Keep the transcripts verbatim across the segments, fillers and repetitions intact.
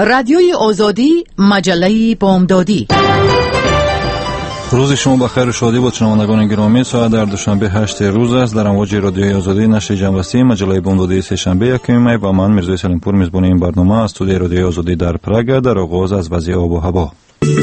رادیوی آزادی، مجله بامدادی. روز شما بخیر و شادی با شنوندگان گرامی. ساعت در دوشنبه هشت روز است. در امواج رادیوی آزادی نشر جنبستی مجله بامدادی سه شنبه یکم می و من میرزا سلیمپور میزبان این برنامه از استودیوی رادیوی آزادی در پراگ. در آغاز از وضع آب و هوا.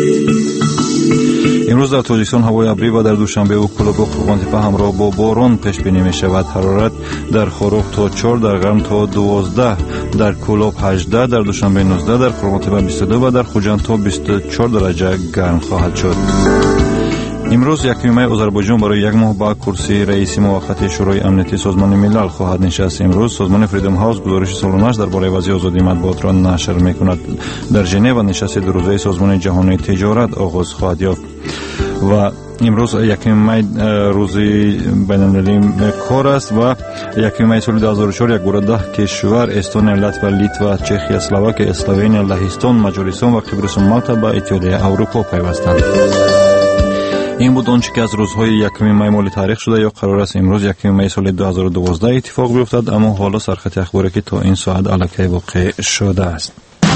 امروز در تاجیکستان هوای ابری و در دوشنبه و کلابق قوانتیپه همراه با باران پیش بینی می شود. حرارت در خاروق تا چهار، در غرم تا دوازده، در کلاب هجده، در دوشنبه نوزده، در قوانتیپه بیست و دو و در خوجند تا بیست و چهار درجه گرم خواهد شد. امروز یکم می آذربایجان برای یک ماه با کرسی رئیس موقت شورای امنیتی سازمان ملل خواهد نشست. امروز سازمان فریدم هاوس گزارش سالانه‌اش درباره وضع آزادی مطبوعات را نشر می‌کند. در ژنو نشست دو روزه سازمان جهانی تجارت آغاز خواهد یافت. و امروز یکم می روز بین‌المللی کار است و یکم می سال دو هزار و چهار یک گروه ده کشور استونیا، لاتویا، لیتوا، چخیا، اسلواکیا، اسلوونیا، لهستان، مجارستان و قبرس و مالتا به اتحادیه اروپا پیوستند. این بود آنچه که از روزهای یکم می مال تاریخ شده یا قرار است امروز یکم می سال دو هزار و دوازده اتفاق بیفتد. اما حالا سرخط اخباری که تا این ساعت الکی واقع شده است.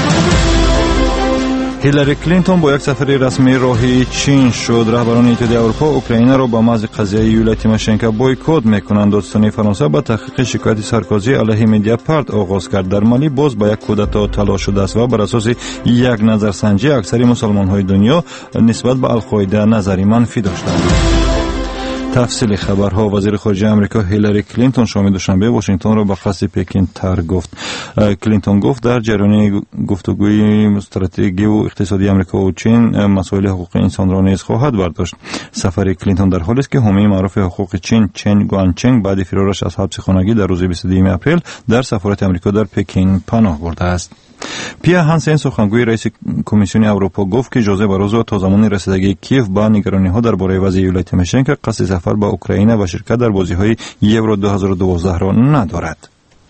هیلاری کلینتون با یک سفر رسمی راهی چین شد. رهبران اتحادیه اروپا اوکراین را با محض قضیه یولیا تیماشنکو بویکوت میکنند. دادستانی فرانسه با تحقیق شکایت سارکوزی علیه مدیاپارت آغاز کرد. در مالی باز با یک کودتا تلاش شده است و بر اساس یک نظرسنجی اکثر مسلمان های دنیا نسبت به القاعده نظری منفی داشتند. تفصیل خبرها. وزیر خارجه آمریکا هیلاری کلینتون شام دوشنبه واشنگتن را به قصد پکین ترک گفت. کلینتون گفت در جریان گفتگوی استراتژی و اقتصادی آمریکا و چین مسائل حقوق انسان را نیز خواهد برداشت. سفر کلینتون در حالی است که حامی معروف حقوق چین چن گوانچنگ بعد فرارش از حبس خانگی در روز بیست و دو اپریل در سفارت آمریکا در پکین پناه برده است. پیا هانسن سخنگوی رئیس کمیسیون اروپا گفت که جوزف باروزو تا زمان رسیدگی کیف با نگرانی‌ها درباره وضع یولیا تیماشنکو قصد سفر به اوکراین و شرکت در بازی‌های یورو دو هزار و دوازده را ندارد.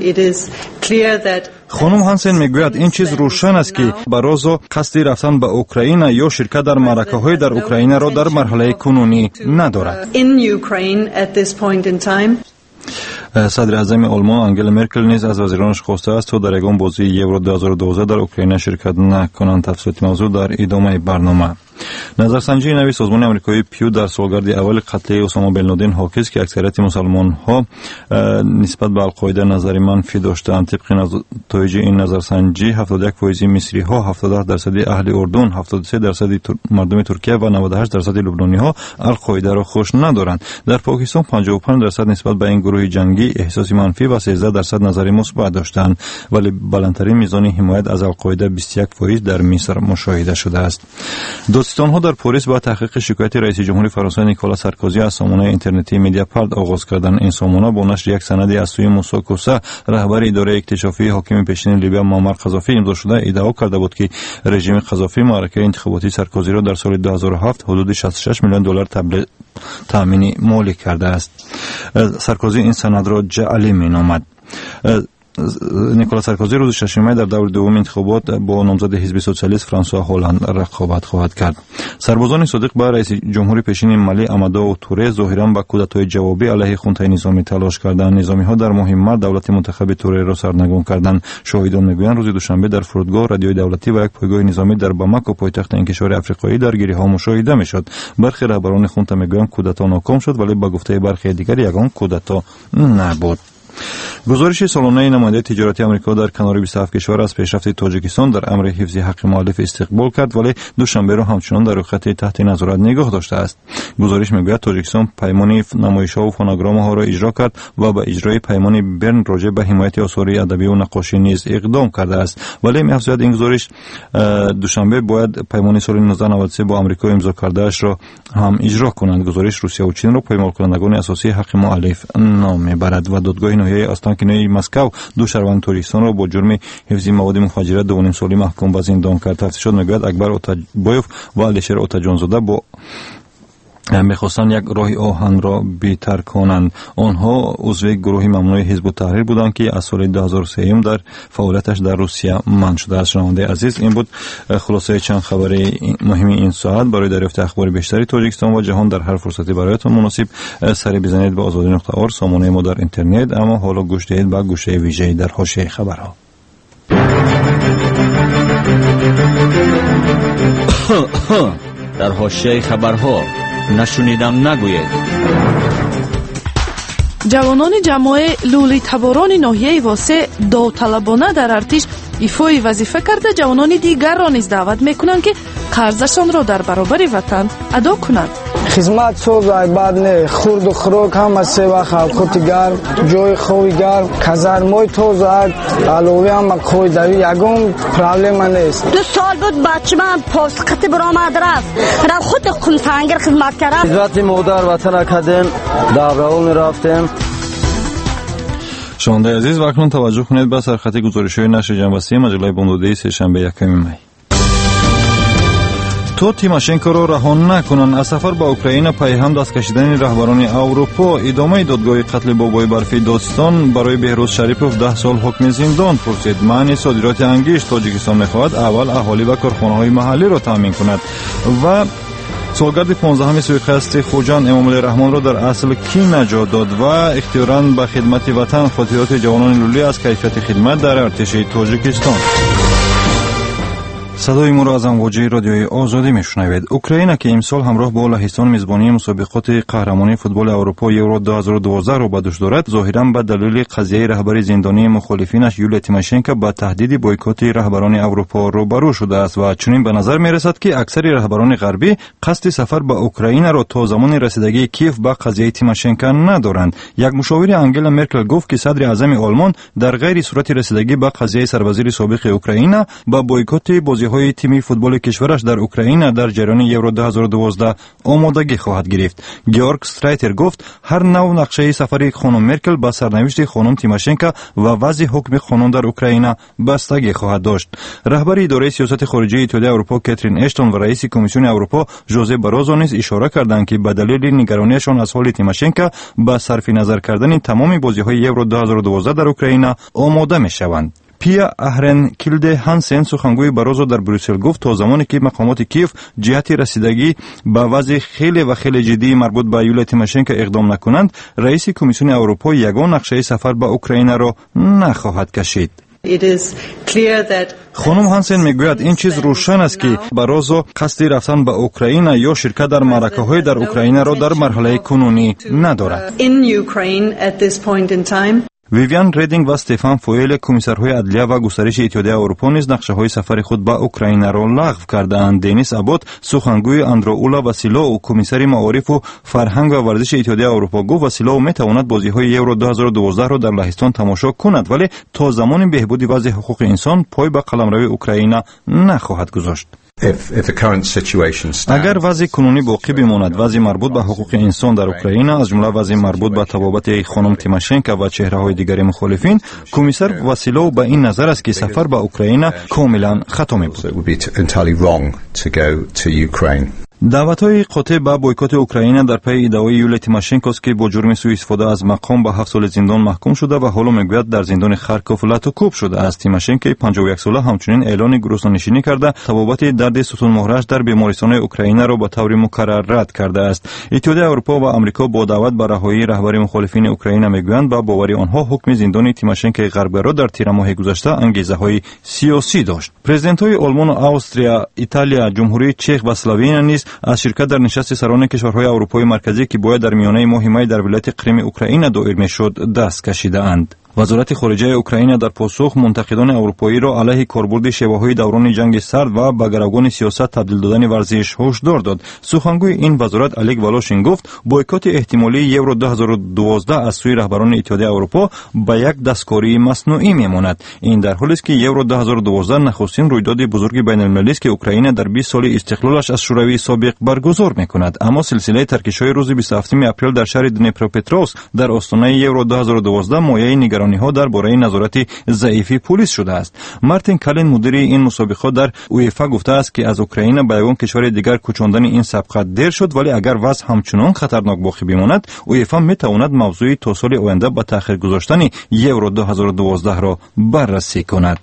خانم هانسن میگوید این چیز روشن است که باروزو قصد رفتن به اوکراین یا شرکت در معرکه‌های در اوکراین را در مرحله کنونی ندارد. صدر اعظم آلمان آنگلا مرکل نیز از وزیرانش خواسته است تا در یگان بازی یورو دو هزار و دوازده در اوکراین شرکت نکنند. تفصیلات موضوع در ادامه برنامه. نظرسنجی نوی سازمان آمریکایی پیو در سالگرد اول قتل اسامه بن لادن حاکی است که اکثریت مسلمان‌ها نسبت به القاعده نظری منفی داشتند. طبق نتایج این نظرسنجی هفتاد و یک فیصد مصری‌ها، هفتاد و هفت درصد اهل اردن، هفتاد و سه درصد مردم ترکیه و نود و هشت درصد لبنانی‌ها القاعده را خوش ندارند. در پاکستان پنجاه و پنج درصد نسبت به این گروه جنگی احساس منفی و سیزده درصد نظری مثبت داشتند، ولی بلندترین میزان حمایت از القاعده بیست و یک فیصد در مصر مشاهده شده است. دادستان‌ها در پاریس با تحقیق شکایت رئیس جمهور فرانسه نیکولا سارکوزی از سامانه اینترنتی مدیاپارت آغاز کردند. این سامانه با نشر یک سند از سوی موسی کوسا رهبر اداره اکتشافی حاکم پیشین لیبیا معمر قذافی امضا شده ادعا کرده بود که رژیم قذافی معرکه انتخاباتی سارکوزی را در سال دو هزار و هفت حدود شصت و شش میلیون دلار تامین مالی کرده است. سارکوزی این سند را جعلی مینامد. نیکولا سارکوزی روز ششم می در دور دوم انتخابات با نامزد حزب سوسیالیست فرانسوا هولند رقابت خواهد کرد. سربازان صادق به رئیس جمهور پیشین مالی امادو توره ظاهرا با کودتای جوابی علیه خونته نظامی تلاش کردند. نظامی‌ها در مهمت دولت منتخب توره را سرنگون کردند. شاهدان میگویند روز دوشنبه در فرودگاه رادیوی دولتی و یک پایگاه نظامی در باماکو پایتخت این کشور افریقایی درگیری‌ها مشاهده میشد. برخی رهبران خونته میگویند کودتا ناکام شد، ولی با گفته برخی دیگر یگان کودتا نبود. گزارش سالانه نماینده تجارتی آمریکا در کنار بیست و هفت کشور از پیشرفت تاجیکستان در امر حفظ حق مؤلف استقبال کرد، ولی دوشنبه را همچنان در خط تحت نظارت نگاه داشته است. گزارش میگوید تاجیکستان پیمان نمایش‌ها و فونوگرام‌ها را اجرا کرد و به اجرای پیمان برن راجع به حمایت آثار ادبی و نقاشی نیز اقدام کرده است. ولی می‌افزاید این گزارش دوشنبه باید پیمان سال نوزده نود و سه با آمریکا امضا کرده‌اش را هم اجرا کنند. گزارش روسیه و چین را پیمان کنندگان اساسی حق مؤلف نام میبرد و دادگاه نهایی استانکنای مسکو دو شهروند تاجیکستان را با جرم حفظ مواد مخدر دو و نیم سالی محکوم به زندان کرد. تفتیشات میگوید اکبر اوتاجبایوف و الیشر اوتاجانزاده با میخواستند یک راه آهن را بی‌تر کنند. آنها عضو گروه ممنوع حزب التحریر بودند که از سال دو هزار و سه در فعالیتش در روسیه منع شده است. شنونده عزیز، این بود خلاصه چند خبر مهم این ساعت. برای دریافت اخبار بیشتری تاجیکستان و جهان در هر فرصتی برایتان مناسب سری بزنید به آزادی نقطه اور، سامانه ما در اینترنت. اما حالا گوش دهید به گوشه ویژه‌ای در حاشیه خبرها. در حاشیه خبرها نشنیدم نگوید. جوانان جماعه لولی تباران ناحیه واسه داوطلبانه در ارتش ایفای وظیفه کرده جوانان دیگر را نیز دعوت میکنند که قرضشان را در برابر وطن ادا کنند. خدمت سوز بعد نه خورد و خوراک هم سه وقت خود گرم جای خوبی گرم کازارمای توز علاوه هم کوی داری یگم پرابلم نیست. دو سال بود بچه من پاسخت برآمد رفت را خود قمصانگر خدمت کردم. حضرت مادر وطن کردیم دعوت رفتیم. شنونده عزیز و اکنون توجه کنید به سرخط گزارش‌های نشر جنبسته مجله بامدادی سه‌شنبه یکم می. تو تیماشنکو را رها نکنند. از سفر به اوکراین پیهم دست کشیدن رهبران اروپا. ادامه دادگاه قتل بابای برفی داستان برای بهروز شریپوف ده سال حکم زندان پرسید. معنی صادرات انگشت تاجیکستان می‌خواهد اول اهالی و کارخانه‌های محلی را تامین کند. و سالگرد پانزدهم سوءقصد خوجان امامعلی رحمان را در اصل کی نجات داد و اختیاراً به خدمت وطن خاطرات جوانان لولی از کیفیت خدمت در ارتش تاجیکستان. صدای ما را از امواج رادیوی آزادی میشنوید. اوکراین که امسال همراه با لهستان میزبانی مسابقات قهرمانی فوتبال اروپا یورو دو هزار و دوازده را به دوش دارد، ظاهرا به دلیل قضیه رهبر زندانی مخالفینش یولیا تیماشنکو با تهدید بویکوت رهبران اروپا روبرو شده است و چنین به نظر میرسد که اکثر رهبران غربی قصد سفر به اوکراین را تا زمان رسیدگی کیف به قضیه تیماشنکو ندارند. یک مشاور انگلا مرکل گفت که صدر اعظم آلمان در غیر صورت رسیدگی به قضیه سربازی سابق اوکراین با بویکوت بازی های تیمی فوتبال کشورش در اوکراین در جریان یورو دو هزار و دوازده آمادگی خواهد گرفت. گیورگ استرایتر گفت هر نوع نقشه سفری خانم مرکل با سرنوشت خانم تیماشنکو و وضع حکم قانون در اوکراین بستگی خواهد داشت. رهبر اداره سیاست خارجی اتحادیه اروپا کاترین اشتون و رئیس کمیسیون اروپا ژوزه باروزو نیز اشاره کردند که به دلیل نگرانیشان از حال تیماشنکو با صرف نظر کردن تمام بازی‌های یورو دو هزار و دوازده در اوکراین آماده می‌شوند. پیا اهرن کیلده هانسن سخنگوی باروزو در بروسل گفت تا زمانی که مقامات کیف جهت رسیدگی به وضع خیلی و خیلی جدی مربوط به یولیا تیماشنکو اقدام نکنند، رئیس کمیسیون اروپا یگان نقشه سفر به اوکراین را نخواهد کشید. خانم هانسن میگوید این چیز روشن است که باروزو قصد رفتن به اوکراین یا شرکت در معرکه‌های در اوکراین را در مرحله کنونی ندارد. ویویان ریدینگ و استفان فویل کمیسرهای عدلیه و گسترش اتحادیه اروپا نیز نقشه‌های سفر خود به اوکراین را لغو کردند. دنیس ابات سخنگوی اندروئولا واسیلو و کمیسر معارف و فرهنگ و ورزش اتحادیه اروپا گفت واسیلو میتواند بازی‌های یورو دو هزار و دوازده را در لهستان تماشا کند ولی تا زمان بهبود وضع حقوق انسان پای به قلمرو اوکراین نخواهد گذاشت. اگر وضع کنونی باقی بماند، وضع مربوط به حقوق انسان در اوکراین از جمله وضع مربوط به تبابت خانم تیماشنکو و چهره‌های دیگر مخالفین، کمیسر واسیلو به این نظر است که سفر به اوکراین کاملا خطا می‌بود. دعوت‌های قاطع به بویکوت اوکراین در پی ادعای یولیا تیماشنکو است که با جرم سوء استفاده از مقام به هفت سال زندان محکوم شده و حالا میگوید در زندان خارکوف لاتوکوب شده است. تیماشنکو پنجاه و یک ساله همچنین اعلان گرسنه‌نشینی کرده تبابت درد ستون مهرش در بیمارستان اوکراین را به طور مکرر رد کرده است. اتحادیه اروپا و آمریکا با دعوت به رهایی رهبر مخالفین اوکراین میگویند با باور آنها حکم زندان تیماشنکو غربگرا در تیر ماه گذشته انگیزه‌های سیاسی داشت. پرزیدنت‌های آلمان و استریا، ایتالیا، جمهوری چک و اسلوونیا نیز از شرکت در نشست سران کشورهای اروپای مرکزی که باید در میانه ماه می در ولایت کریم اوکراین دایر میشد دست کشیده اند. وزارت خارجه اوکراین در پاسخ منتقدان اروپایی را علیه کاربرد شیوه‌های دوران جنگ سرد و به گروگان سیاست تبدیل دادن ورزش هشدار داد. سخنگوی این وزارت الک والاشین گفت بویکوت احتمالی یورو دو هزار و دوازده از سوی رهبران اتحادیه اروپا به یک دستکاری مصنوعی میماند. این در حالی است که یورو دو هزار و دوازده نخستین رویداد بزرگ بین‌المللی است که اوکراین در بیست سال استقلالش از شوروی سابق برگزار میکند، اما سلسله ترکش‌های روز بیست و هفتم اپریل در شهر دنیپروپترووسک در آستانه یورو دو هزار و دوازده مایه نگرانی ها درباره نظارت ضعیف پلیس شده است. مارتین کالین مدیر این مسابقه در اویفا گفته است که از اوکراین به یگان کشور دیگر کوچاندن این سبقت دیر شد ولی اگر وضع همچنان خطرناک باقی بماند اویفا میتواند موضوع تا سال آینده به تأخیر گذاشتن یورو دو هزار و دوازده را بررسی کند.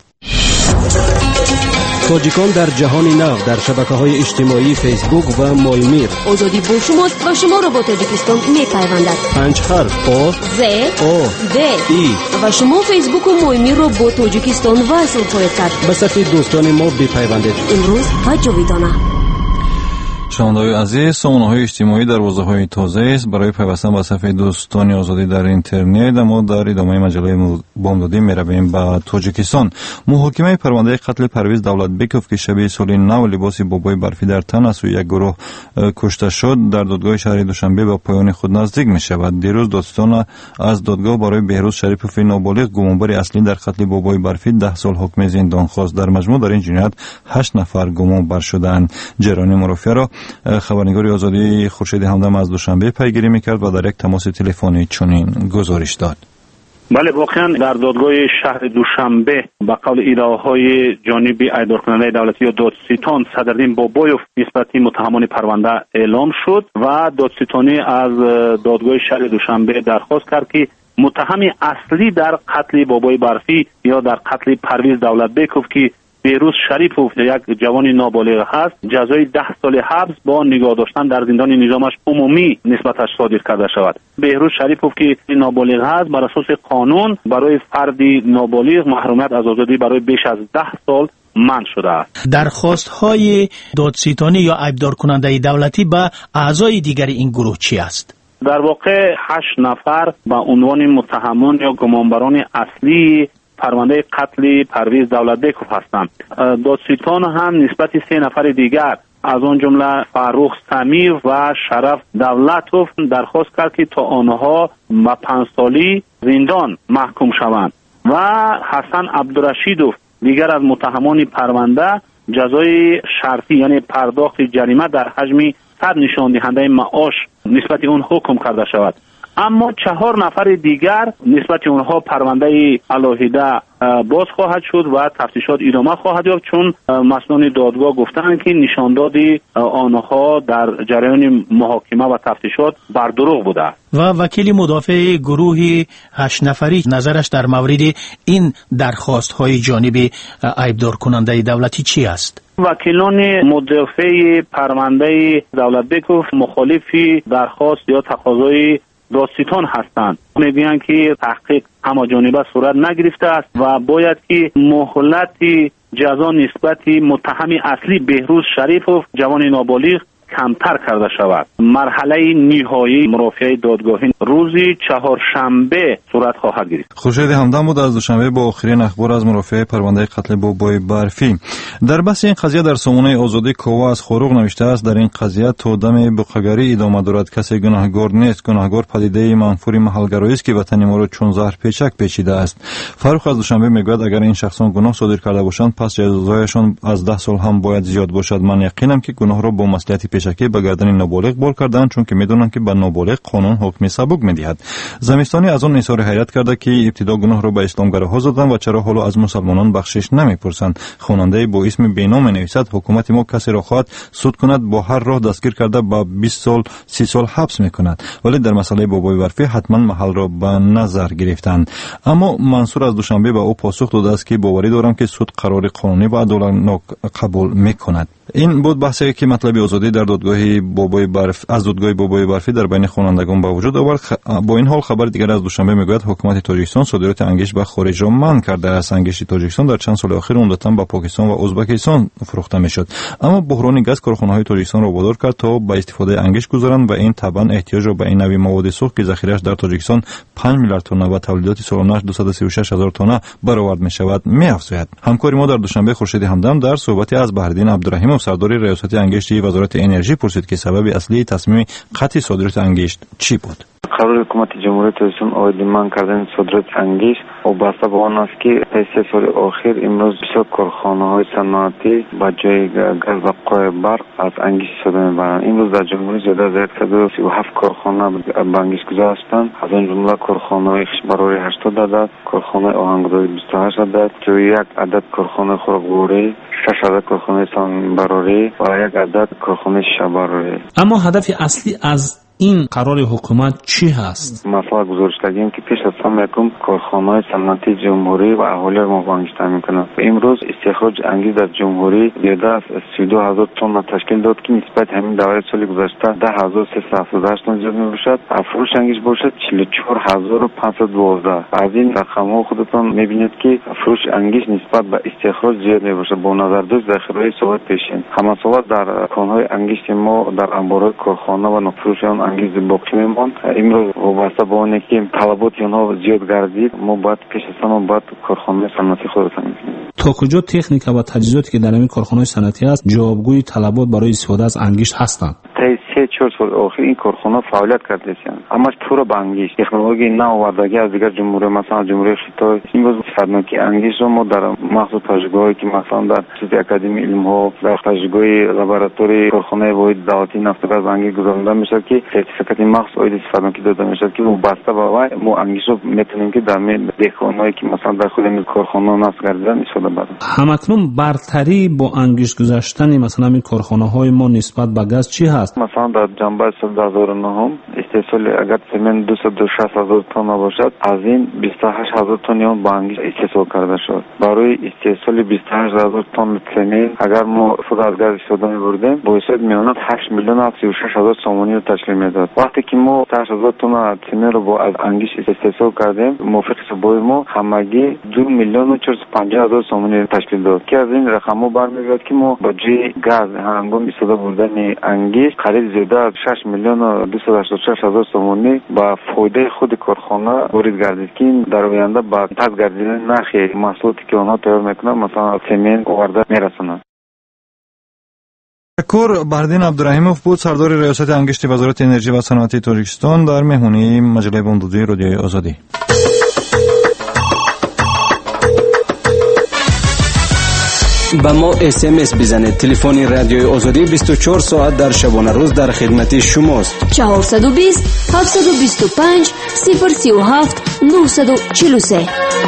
تاجیکان در جهان نو در شبکه‌های اجتماعی فیسبوک و مایمیر. آزادی با شماست و شما را با تاجیکستان می‌پیوندد. پنج حرف آ ز او د ای و شما فیسبوک و مایمیر را با تاجیکستان وصل خواهید کرد. به صفحه دوستان ما بپیوندید. امروز و جاویدانه. شنوندگان عزیز، سامانه‌های اجتماعی دروازه‌های تازه است برای پیوستن به صفحه دوستان آزادی در اینترنت. اما در ادامه مجله بامدادی می‌رویم به تاجیکستان. محاکمه پرونده قتل پرویز دولتبکوف که شب سال نو لباس بابای برفی در تن از سوی یک گروه کشته شد در دادگاه شهر دوشنبه به پایان خود نزدیک می‌شود. دیروز دادستان از دادگاه برای بهروز شریپوف نابالغ گمانبار اصلی در قتل بابای برفی ده سال حکم زندان خواست. در مجموع در این جنایت هشت نفر گمانبر شدند. جرانی مرافعه را خبرنگار آزادی خورشید همدم از دوشنبه پیگیری میکرد و در یک تماس تلفنی چنین گزارش داد. بله، واقعا در دادگاه شهر دوشنبه به قول ادعاهای جانب ایدارکننده دولتی یا دادستان صدرالدین بابایوف نسبت متهمان پرونده اعلام شد و دادستانی از دادگاه شهر دوشنبه درخواست کرد که متهم اصلی در قتل بابای برفی یا در قتل پرویز دولتبکوف که بهروز شریپوف یک جوان نابالغ هست جزای ده سال حبس با نگاه داشتن در زندان نظامش عمومی نسبتش صادر کرده شود. بهروز شریپوف که نابالغ هست بر اساس قانون برای فردی نابالغ محرومیت از آزادی برای بیش از ده سال منع شده است. درخواست های دادستانی یا عیبدار کننده دولتی به اعضای دیگر این گروه چی است؟ در واقع هشت نفر به عنوان متهمان یا گمانبران اصلی پرونده قتل پرویز دولتبکوف هستند. دادستان هم نسبت سه نفر دیگر از آن جمله فرخ سمیر و شرف دولتوف درخواست کرد که تا آنها به پنج سالی زندان محکوم شوند و حسن عبدالرشیدوف دیگر از متهمان پرونده جزای شرطی یعنی پرداخت جریمه در حجم صد نشان دهنده معاش نسبت اون حکم کرده شود. اما چهار نفر دیگر نسبت اونها پرونده علاهیده باز خواهد شد و تفتیشات ادامه خواهد یافت، چون مسئولان دادگاه گفتند که نشانداد آنها در جریان محاکمه و تفتیشات بر دروغ بوده. و وکیل مدافع گروه هشت نفری نظرش در مورد این درخواست های جانب عیبدار کننده دولتی چی است؟ وکیلان مدافع پرونده دولتبکوف مخالفی درخواست یا تقاضای دادستان هستند. میگویند که تحقیق همه‌جانبه صورت نگرفته است و باید که مهلت جزا نسبت متهم اصلی بهروز شریپوف جوان نابالغ کمتر کرده شود. مرحله نهایی مرافعه دادگاهی روز چهارشنبه صورت خواهد گرفت. خورشید همدم بود از دوشنبه با آخرین اخبار از مرافعه پرونده قتل بابای برفی. در بحث این قضیه در سامانه آزادی کوه از خروغ نوشته است در این قضیه تا دم بقاگری ادامه دارد، کسی گناهگار نیست، گناهگار پدیده منفور محلگرایی است که وطن ما را چون زهر پیچک پیچیده است. فاروق از دوشنبه میگوید اگر این شخصان گناه صادر کرده باشند پس جزایشان از ده سال هم باید زیاد باشد. من یقینم که گناه را با مصلحت پیشکی به گردن نابالغ بار کردند، چون که میدونند که به نابالغ قانون حکم سبک میدهد. زمستانی از آن اظهار حیرت کرده که ابتدا گناه را به اسلامگراها زدند و چرا حالا از مسلمانان بخشش نمیپرسند. خواننده با اسم بینام نویسد حکومت ما کسی را خواهد سود کند با هر راه دستگیر کرده با بیست سال سی سال حبس میکند، ولی در مسئله بابای برفی حتما محل را به نظر گرفتند. اما منصور از دوشنبه به او پاسخ داده است که باوری دارم که سود قرار قانونی و عدالت قبول میکند. این بود بحثی که مطلب آزادی در دادگاه بابای برف از دادگاه بابای برفی در بین خوانندگان به وجود آورد. خ... با این حال خبر دیگر از دوشنبه میگوید حکومت تاجیکستان صادرات انگشت به خارج را منع کرده است. انگشت تاجیکستان در چند سال اخیر عمدتاً به پاکستان و ازبکستان فروخته میشد، اما بحران گاز کارخانه‌های تاجیکستان را وادار کرد تا به استفاده انگشت گذارند و این طبعا احتیاج را به این نوع مواد سوخت که ذخیره‌اش در تاجیکستان پنج میلیارد تن و تولیدات سالانه دویست و سی و شش هزار تن برآورد میشود میافزاید. همکاری ما در دوشنبه خورشید همدم در صحبتی از بهرالدین عبدالرحیم سردار ریاست انگشت وزارت انرژی پرسید که سبب اصلی تصمیم قطع صادرات انگشت چی بود. قرار حکومت جمهوری تاجیکستان عادی من کردن صادرات انگشت وابسته به آن است که پس سه سال اخیر امروز بسیار کارخانه‌های صنعتی با جای گاز و قوه برق از انگشت استفاده می‌برند. امروز در جمهوری زیاده از صد و سی و هفت کارخانه به انگشت گذار هستند. از آن جمله کارخانه‌های خشبراری هشتاد عدد، کارخانه آهنگرداری بیست و هشت عدد، سی و یک عدد کارخانه خوراکوری، شش عدد کارخانه صنعت‌براری و یک عدد کارخانه شبراری. اما هدف اصلی از این قرار حکومت چی هست؟ مثلا گزارش دادیم که پیش از همه یکم کارخانه‌های صنعتی جمهوری و اهالی ما بانگشتن میکنند. امروز استخراج انگیز در جمهوری بیشتر از سی و دو هزار تن تشکیل داد که نسبت همین دوره سال گذشته ده هزار و سیصد و هفتاد و هشت تن زیاد میباشد. فروش انگیز باشد چهل و چهار هزار و پانصد و دوازده. از این رقم‌ها خودتان میبینید که فروش انگیز نسبت به استخراج زیاد میباشد. با نظر داشت ذخیره سواد پیشین همه سواد در کانهای انگیز ما در انبارهای کارخانه و نفروش آن انگیز باقی میماند. امروز وابسته به آنکه که طلبات آنها زیاد گردید ما باید پیش از همه باید کارخانه صنعتی خودتان می‌بینیم. تا کجا تکنیک و تجهیزاتی که در این کارخانه‌های صنعتی است جوابگوی طلبات برای استفاده از انگشت هستند؟ تا سه چهار سال اخیر این کارخانه فعالیت کرده است. همش پورا به انگشت تکنولوژی نو آوردگی از دیگر جمهوری مثلا جمهوری خیتای امروز صنعتی انگشت ما در مخصوص تجربه‌ای که مثلا در چیز اکادمی علم ها در تجربه لابراتوری کارخانه واحد دولتی نفت و گاز انگشت گذارنده میشه که سرتیفیکات مخصوص اید استفاده کی داده میشه که وابسته به وای ما انگشت رو میتونیم که در دهکان‌هایی که مثلا در خود این کارخانه نصب کردن استفاده بکنیم. همکنون برتری با انگشت گذاشتن مثلا این کارخانه‌های ما نسبت به گاز چی هست؟ مثلا در جنبه سال دو هزار و نه استحصال اگر سمنت دویست و شصت هزار تن باشد از این بیست و هشت هزار تن اون با انگشت استحصال کرده شد. برای استحصال بیست و هشت هزار تن سمنت اگر ما خود از گاز استفاده می‌بردیم باید میانت هشت میلیون و سی و شش هزار سومانی رو تشکیل میداد. وقتی که ما هشت هزار تن سمنت رو با از انگشت استحصال کردیم موافق حساب ما همگی دو میلیون و چهارصد و پنجاه هزار سومانی تشکیل داد که از این رقم‌ها برمیاد که ما با جای گاز هنگام استفاده بردن انگشت قریب زیاده از شش میلیون و دویست و هشتاد و شش هزار سومانی با فایده خود کارخانه وارد گردید که این در آینده با پس گردیدن نرخ محصولاتی که آنها تیار میکنند مثلا سمنت آورده میرسونند. تشکر. بردین عبدالرحیموف بود سردار ریاست انگشت وزارت انرژی و صنعت تاجیکستان در مهمانی مجله بامدادی رادیوی آزادی. با ما اس ام اس بزنید. تلفن رادیوی آزادی بیست و چهار ساعت در شبانه روز در خدمت شماست. چهارصد و بیست هفتصد و بیست و پنج صفر سی و هفت نهصد و چهل و سه.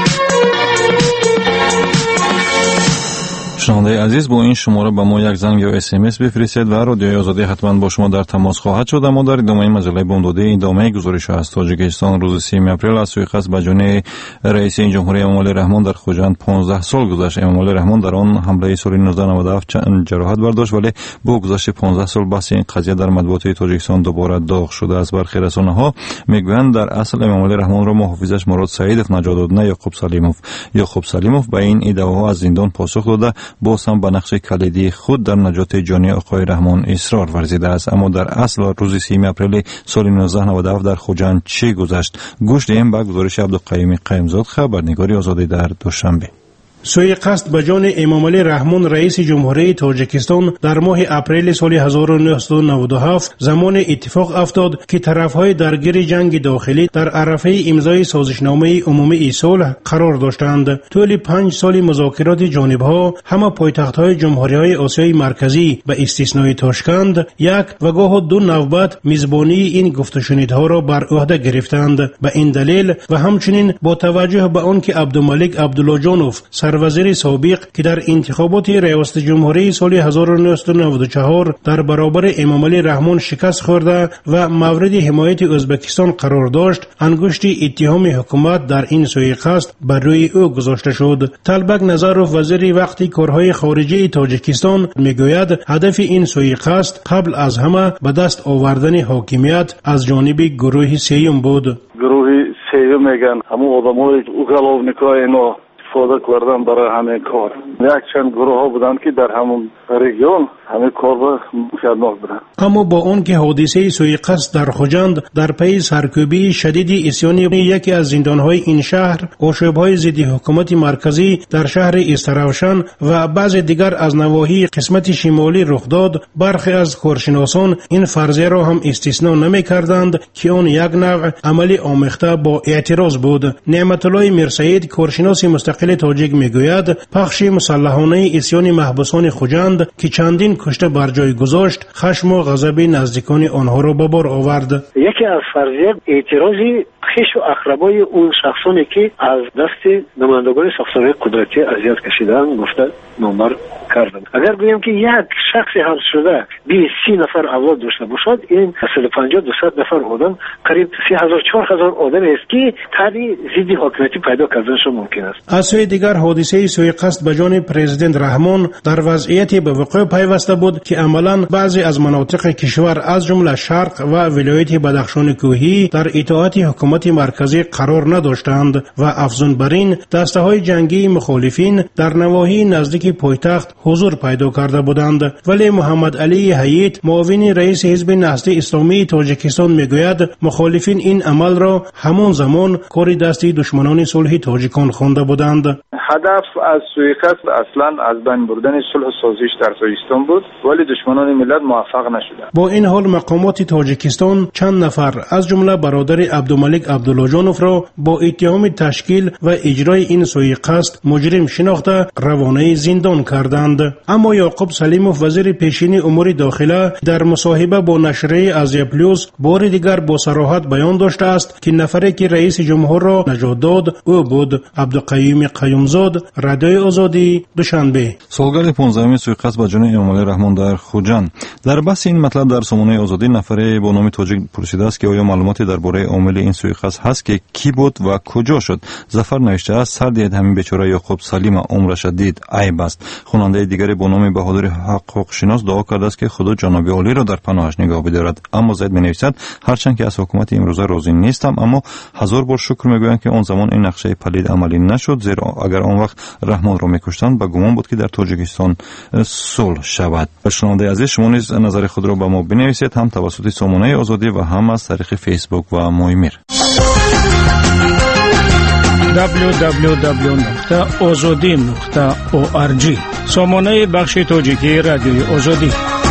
شنونده عزیز با این شماره به ما یک زنگ یا اس ام اس بفرستید و رادیوی آزادی حتما با شما در تماس خواهد شد. ما در ادامه مجله بامدادی ادامه گزارش از تاجیکستان روز سوم اپریل از سوی قصد به جان رئیس جمهوری امام علی رحمان در خوجند پانزده سال گذشت. امام علی رحمان در آن حمله سال نوزده نود و هفت چند جراحت برداشت ولی با گذشت پانزده سال بحث این قضیه در مطبوعات تاجیکستان دوباره داغ شده است. برخی رسانه‌ها میگویند در اصل امام علی رحمان را محافظش مراد سعیدوف نجات داد نه یعقوب سلیموف. یعقوب سلیموف به این ادعاها از زندان پاسخ داده باز هم به نقش کلیدی خود در نجات جانی آقای رحمان اصرار ورزیده است. اما در اصل روز سوم اپریل سال نوزده نود و هفت در خوجند چه گذشت؟ گوش دهیم به گزارش عبدالقیوم قیمزاد خبرنگاری آزادی در دوشنبه. سوی قصد به جان امام علی رحمان رئیس جمهوری تاجیکستان در ماه اپریل سال هزار و نهصد و نود و هفت زمان اتفاق افتاد که طرفهای درگیر جنگ داخلی در عرفه امضای سازشنامه عمومی صلح قرار داشتند. طول پنج سال مذاکرات جانبها همه پایتخت‌های جمهوری‌های آسیای مرکزی به استثنای تاشکند یک و گاه دو نوبت میزبانی این گفت و شنیدها را بر عهده گرفتند. به این دلیل و همچنین با توجه به آنکه عبدالملک عبدالله جانوف وزیر سابق که در انتخابات ریاست جمهوری سال هزار و نهصد و نود و چهار در برابر امام علی رحمان شکست خورده و مورد حمایت ازبکستان قرار داشت، انگشت اتهام حکومت در این سوی قصد بر روی او گذاشته شد. طلبک نظرов وزیر وقتی کارهای خارجه تاجیکستان میگوید هدف این سوی قصد قبل از همه به دست آوردن حاکمیت از جانب گروه سیوم بود. گروه سیوم میگن همون آدمای اوغلوونیکای اینا استفاده کردن برای همین کار. یک چند گروه ها بودند که در همون رژیون همین کار را خدمت بودند. اما با اون که حادثه سوی قصد در خوجند در پی سرکوبی شدید اسیان یکی از زندانهای این شهر، آشوب‌های ضد حکومت مرکزی در شهر استراوشن و بعض دیگر از نواحی قسمت شمالی رخ داد، برخی از کارشناسان این فرضیه را هم استثنا نمی‌کردند که اون یک نوع عملی آمیخته با اعتراض بود. نعمت الله میرسعید کارشناس مستقل تاجیک میگوید پخش مسلحانه اسیان محبوسان خوجند که چندین کشته بر جای گذاشت خشم و غضب نزدیکان آنها را به بار آورد. یکی از فرضیات اعتراضی خویش و اقربای اون شخصانی که از دست نمایندگان ساختمان قدرتی اذیت کشیدن گفته نامبر کردن. اگر بگیم که یک شخصی حل شده بین سی نفر اولاد داشته باشد، این صد و پنجاه دویست نفر آدم قریب سه هزار چهار هزار آدم است که تری ضد حاکمیتی پیدا کردنشون ممکن است. از سوی دیگر حادثه سوی قصد به جان پرزیدنت رحمان در وضعیتی به وقوع پیوسته بود که عملاً بعضی از مناطق کشور از جمله شرق و ولایت بدخشان کوهی در اطاعت حکومت مرکزی قرار نداشتند و افزون بر این دسته های جنگی مخالفین در نواحی نزدیک پایتخت حضور پیدا کرده بودند. ولی محمد علی حییت معاون رئیس حزب نهضت اسلامی تاجیکستان میگوید مخالفین این عمل را همان زمان کار دستی دشمنان صلح تاجیکان خوانده بودند. هدف از سوی قصد اصلا از بین بردن صلح و سازش در تاجیکستان بود، ولی دشمنان ملت موفق نشدند. با این حال مقامات تاجیکستان چند نفر از جمله برادر عبدالملک عبداللهجانوف را با اتهام تشکیل و اجرای این سوی قصد مجرم شناخته روانه زندان کردند. اما یعقوب سلیموف وزیر پیشین امور داخله در مصاحبه با نشریه آزیا پلوس بار دیگر با صراحت بیان داشته است که نفری که رئیس جمهور را نجات داد او بود. عبدالقیوم قیومزاد، رادیوی آزادی، دوشنبه. سالگرد پانزدهمین سوی قصد به جان امامعلی رحمان در خوجند. در بحث این مطلب در سامانه آزادی نفری با نام تاجیک پرسیده است که آیا معلوماتی درباره عامل این سوی قصد هست که کی بود و کجا شد. ظفر نوشته است سر دید همین بیچاره یعقوب سلیم عمرش دید عیب است. خواننده دیگری با نام بهادر حقوق شناس دعا کرده است که خدا جناب عالی را در پناهش نگاه بدارد. اما زید می‌نویسد هرچند که از حکومت امروزه راضی نیستم، اما هزار بار شکر میگویم که اون زمان این نقشه پلید عملی نشد، زیرا اگر آن وقت رحمان را میکشتند به گمان بود که در تاجیکستان صلح شود. شنونده عزیز، شما نیز نظر خود را به ما بنویسید، هم توسط سامانه آزادی و هم از طریق فیسبوک و مویمیر. دبلیو دبلیو دبلیو نقطه آزادی نقطه او آر جی سامانه بخش تاجیکی رادیوی آزادی.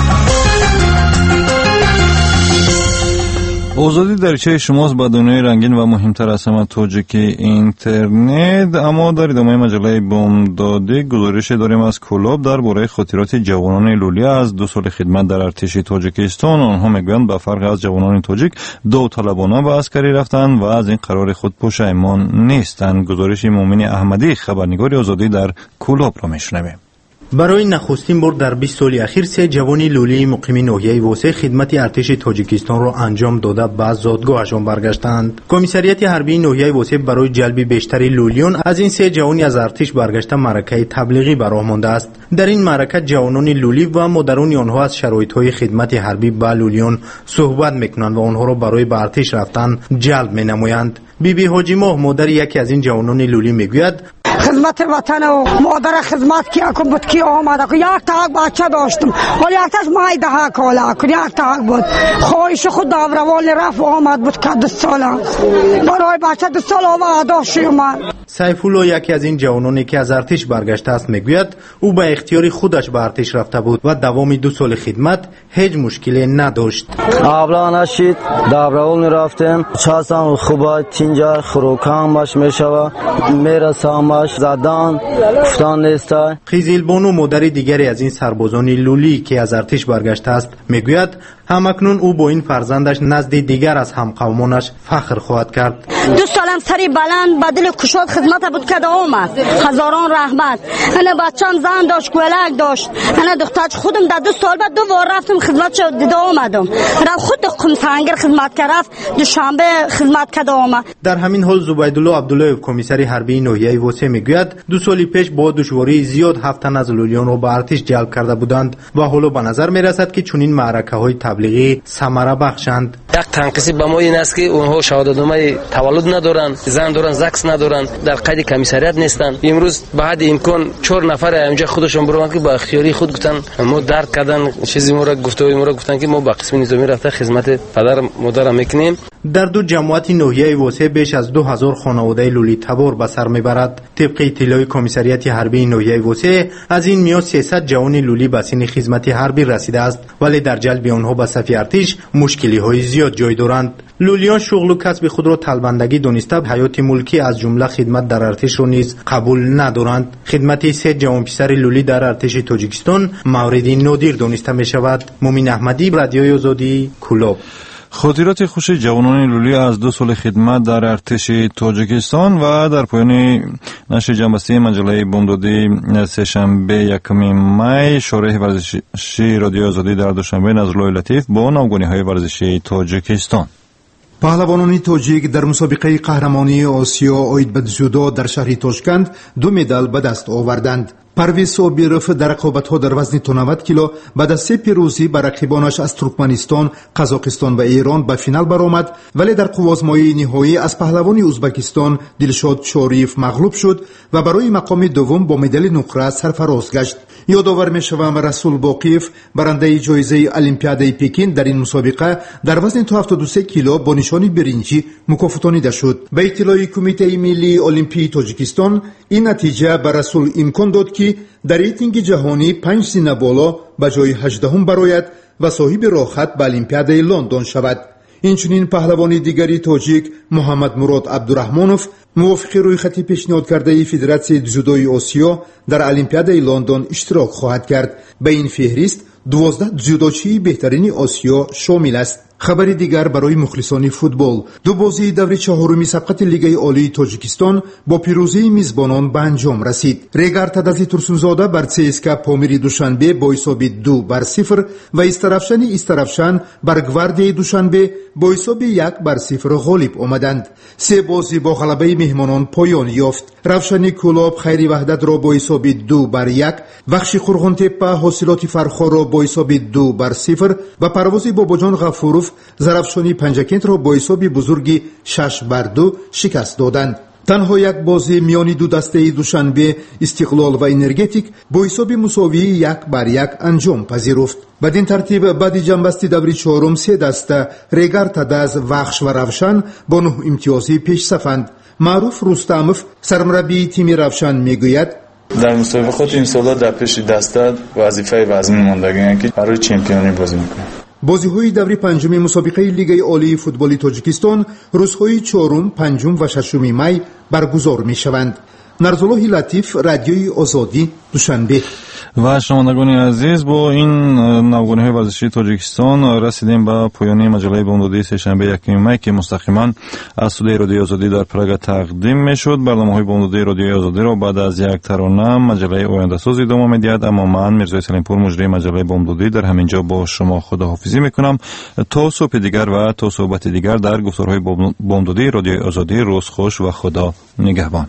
آزادی دریچه شماست به دنیای رنگین و مهمتر از همه تاجیکی اینترنت. اما در ادامه مجله بامدادی گزارش داریم از کلاب درباره خاطرات جوانان لولی از دو سال خدمت در ارتش تاجیکستان. آنها میگویند به فرق از جوانان تاجیک داوطلبانه به عسکری رفتند و از این قرار خود پشیمان نیستند. گزارش مومن احمدی خبرنگار آزادی در کلاب را میشنویم. برای نخستین بار در بیست سال اخیر سه جوانی لولی مقیم ناحیه واسه خدمت ارتش تاجیکستان را انجام داده به زادگاهشان برگشتند. کمیسریات حربی ناحیه واسه برای جلب بیشتر لولیان از این سه جوانی از ارتش برگشته معرکه تبلیغی برآ مانده است. در این معرکه جوانان لولی و مادران آنها از شرایط‌های خدمت حربی با لولیان صحبت میکنند و آنها را برای به ارتش رفتن جلب مینمایند. بی بی حاجی ماه مادر یکی از این جوانان لولی میگوید خدمت وطن و مادر خدمت کی اکو بود کی آمده که یک تاک بچه داشتم ولی یکتاش مای ده کالا که یک تاک بود خواهش خود داوروال رفت و آمد بود که دو ساله برای بچه دو سال آمد داشتی اومد. سیف الله یکی از این جوانانی که از ارتش برگشته است میگوید او به اختیار خودش به ارتش رفته بود و دوام دو سال خدمت هیچ مشکلی نداشت. قبلا نشید داوروال میرفتیم چهارم خوبه تینجا خروکان باش میشوه میرسامش زدان گفتان نیست. خیزیل بانو مادر دیگری از این سربازان لولی که از ارتش برگشته است میگوید همکنون او با این فرزندش نزد دیگر از همقومانش فخر خواهد کرد. دو سالم سری بلند به دل کشاد خدمت بود که آمد هزاران رحمت. انا بچم زن داشت کولک داشت، انا دخترش خودم در دو سال بعد دو بار رفتم خدمت شد دیده آمدم. را خود قم سنگر خدمت کرد دوشنبه خدمت کرد آمد. در همین حال زبیدالله عبدالله کمیسر حربی ناحیه واسه میگوید دو سال پیش با دشواری زیاد هفت تن از لولیان را به ارتش جلب کرده بودند و حالا به نظر میرسد که چنین معرکه های تبلیغی ثمره بخشند. یک تنقیصی به ما این است که اونها شهادتنامه تولد ندارند، زن دارند، زکس ندارند، در قید کمیسریات نیستند. امروز بعد امکان چهار نفر اینجا خودشون بروند که با اختیاری خود گفتن ما درد کردن چیزی ما را گفته ما را گفتن که ما با قسم نظامی رفته خدمت پدر مادر میکنیم. در دو جماعت ناحیه واسه بیش از دو هزار خانواده لولی تبار به سر میبرد. طبق اطلاع کمیسریات حربی ناحیه واسه از این میان سیصد جوان لولی به سن خدمت حربی رسیده است، ولی در جلب آنها به صف ارتش مشکلی های زیاد جای دارند. لولیان شغل و کسب خود را طلبندگی دانسته حیات ملکی از جمله خدمت در ارتش را نیز قبول ندارند. خدمت سه جوان پسر لولی در ارتش تاجیکستان موردی نادر دانسته می شود. مومن احمدی، رادیوی آزادی، کلاب. خاطرات خوش جوانان لولی از دو سال خدمت در ارتش تاجیکستان و در پایان نشر جنبسته مجله بامدادی سه‌شنبه یکم می شارح ورزشی رادیو آزادی در دوشنبه نظرالله لطیف با نامگونی‌های ورزشی تاجیکستان. پهلوانان تاجیک در مسابقه قهرمانی آسیا آید به جودو در شهر تاشکند دو مدال به دست آوردند. پرویز صابرов در رقابت‌ها در وزن نود کیلو بعد از سه پیروزی بر رقیبانش از ترکمنستان، قزاقستان و ایران به فینال برآمد، ولی در قوازمایی نهایی از پهلوان ازبکستان دلشاد شاریف مغلوب شد و برای مقام دوم با مدال نقره سرفراز گشت. یادآور می‌شوم رسول باقیف برنده جایزه المپیادای پکین در این مسابقه در وزن تا هفتاد و سه کیلو با نشان برنجی مکافاتانیده شد. به اطلاع کمیته ملی المپی تاجیکستان این نتیجه بر رسول امکان داد که در ریتینگ جهانی پنج سینه بالا به جای هجدهم برآید و صاحب راحت به المپیادای لندن شود. اینچنین پهلوان دیگری تاجیک محمد مراد عبدالرحمانوف موافق رویخط پیشنهاد کرده فدراسیون جودوی آسیا در المپیادای لندن اشتراک خواهد کرد. به این فهرست دوازده جودوچی بهترین آسیا شامل است. خبر دیگر برای مخلصان فوتبال: دو بازی دور چهارمی سبقت لیگ عالی تاجیکستان با پیروزی میزبانان به انجام رسید. ریگر تدازی ترسونزاده بر سیسکا پامیری دوشنبه با حساب دو بر صفر و استرافشان استرافشان بر گواردیای دوشنبه با حساب یک بر صفر غالب آمدند. سه بازی با غلبه مهمانان پایان یافت. رفشانی کلاب خیری وحدت را با حساب دو بر یک، وخشی خورغونتپه حاصلات فرخا را با حساب دو بر صفر و پروازی باباجان غفوروف زرافشانی پنجکент را با حساب بزرگی شش بر دو شکست دادند. تنها یک بازی میانی دو دسته دوشنبه استقلال و انرژتیک با حساب مساوی یک بر یک انجام پذیرفت. بدین ترتیب بعد جنبسته دوری چهارم سه دسته ریگر تداز وخش و روشن با نه امتیازی پیش صفند. معروف رستموف سرمربی تیم روشن میگوید در مسابقات این سالا در پیش دسته وظیفه وزن ماندگی که برای چمپیونی بازی میکنه. بازی‌های دوره پنجم مسابقه لیگ عالی فوتبال تاجیکستان روزهای چهارم، پنجم و ششم می برگزار می‌شوند. نظرالله لطیف، رادیوی آزادی، دوشنبه. و شنوندگان عزیز، با این نوگانی‌های ورزشی تاجیکستان رسیدیم به پایان مجله بامدادی سه‌شنبه یکم می که مستقیما از استودیوی رادیوی آزادی در پراگ تقدیم میشد. برنامه‌های بامدادی رادیوی آزادی را بعد از یک ترانه مجله آینده ساز ادامه می‌دهد، اما من میرزا سلیم‌پور مجری مجله بامدادی در همینجا با شما خداحافظی می‌کنم تا صبح دیگر و تا صحبت دیگر در گفتارهای بامدادی رادیوی آزادی. روز خوش و خدا نگهبان.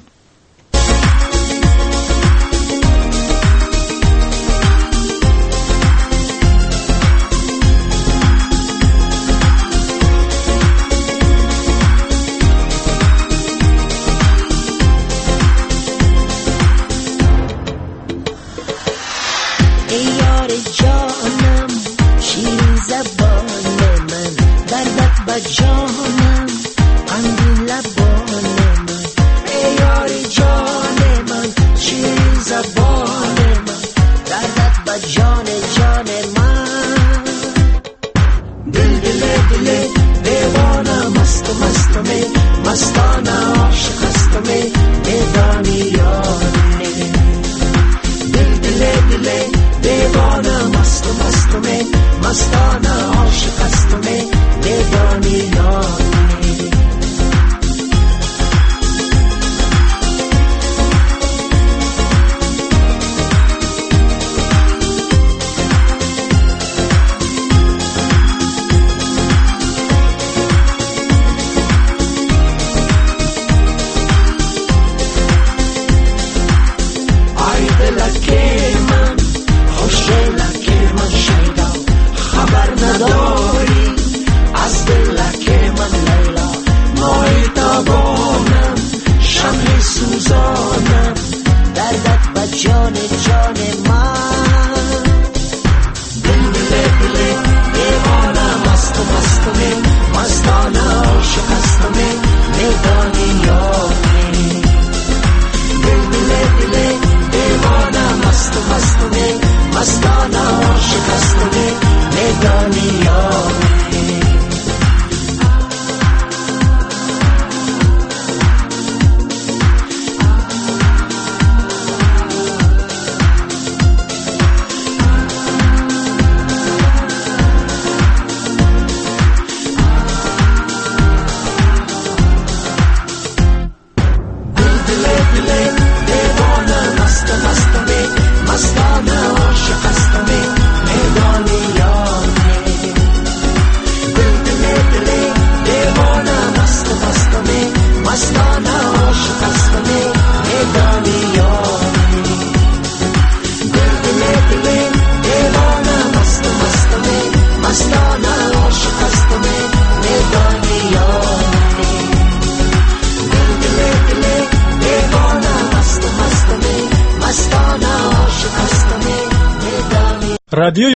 رادیو